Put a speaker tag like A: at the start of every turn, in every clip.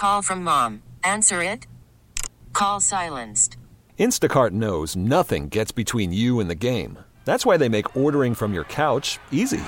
A: call from mom. Answer it. Call silenced.
B: Instacart knows nothing gets between you and the game. That's why they make ordering from your couch easy.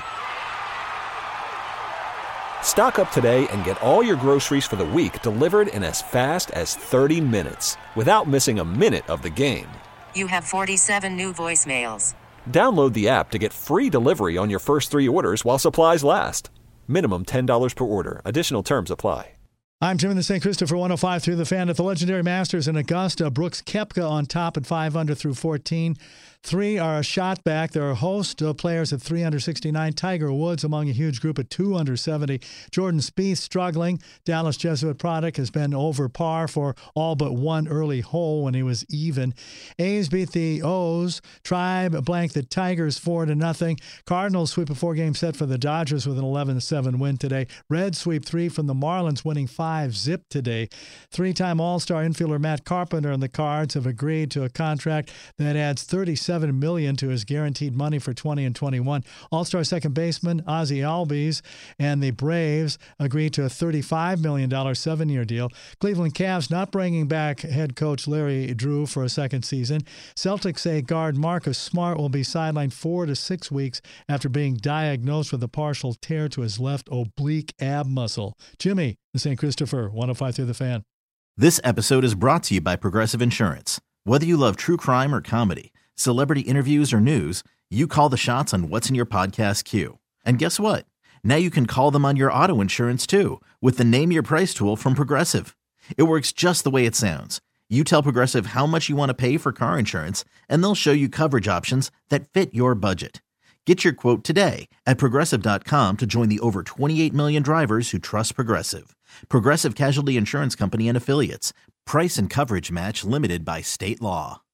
B: Stock up today and get all your groceries for the week delivered in as fast as 30 minutes without missing a minute of the game.
A: You have 47 new voicemails.
B: Download the app to get free delivery on your first 3 orders while supplies last. Minimum $10 per order. Additional terms apply.
C: I'm Tim in the St. Christopher 105 through the Fan at the Legendary Masters in Augusta. Brooks Koepka on top at 5 under through 14. 3 are a shot back. There are a host of players at 3 under 69. Tiger Woods among a huge group at 2 under 70. Jordan Spieth struggling. Dallas Jesuit product has been over par for all but one early hole when he was even. A's beat the O's. Tribe blanked the Tigers 4-0. Cardinals sweep a 4-game set for the Dodgers with an 11-7 win today. Reds sweep 3 from the Marlins, winning 5-zip today. 3-time All-Star infielder Matt Carpenter and the Cards have agreed to a contract that adds $37 million to his guaranteed money for 20 and 21. All-Star second baseman Ozzie Albies and the Braves agreed to a $35 million 7-year deal. Cleveland Cavs not bringing back head coach Larry Drew for a second season. Celtics say guard Marcus Smart will be sidelined 4 to 6 weeks after being diagnosed with a partial tear to his left oblique ab muscle. Jimmy, the St. Christopher 105 through the Fan.
D: This episode is brought to you by Progressive Insurance. Whether you love true crime or comedy, celebrity interviews or news, you call the shots on what's in your podcast queue. And guess what? Now you can call them on your auto insurance too with the Name Your Price tool from Progressive. It works just the way it sounds. You tell Progressive how much you want to pay for car insurance, and they'll show you coverage options that fit your budget. Get your quote today at Progressive.com to join the over 28 million drivers who trust Progressive. Progressive Casualty Insurance Company and Affiliates. Price and coverage match limited by state law.